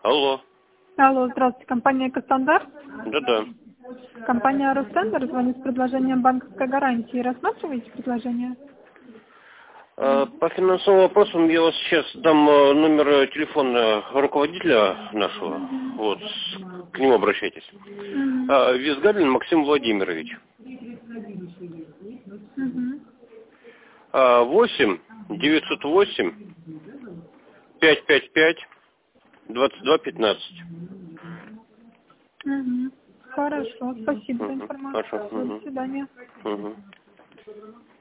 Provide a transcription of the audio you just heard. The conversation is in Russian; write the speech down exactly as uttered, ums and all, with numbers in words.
Алло. Алло, здравствуйте, компания «Экостандарт». Да-да. Компания «Ростендер» звонит с предложением банковской гарантии. Рассматриваете предложение? А, По финансовым вопросам я вас сейчас дам э, номер телефона руководителя нашего. Вот, с- к нему обращайтесь. Мгм. А, Визгабин Максим Владимирович. Мгм. А, восемь девятьсот восемь пять пять пять двадцать два пятнадцать. Мгм. Хорошо, спасибо за Угу. информацию. Хорошо. До Угу. свидания. Угу.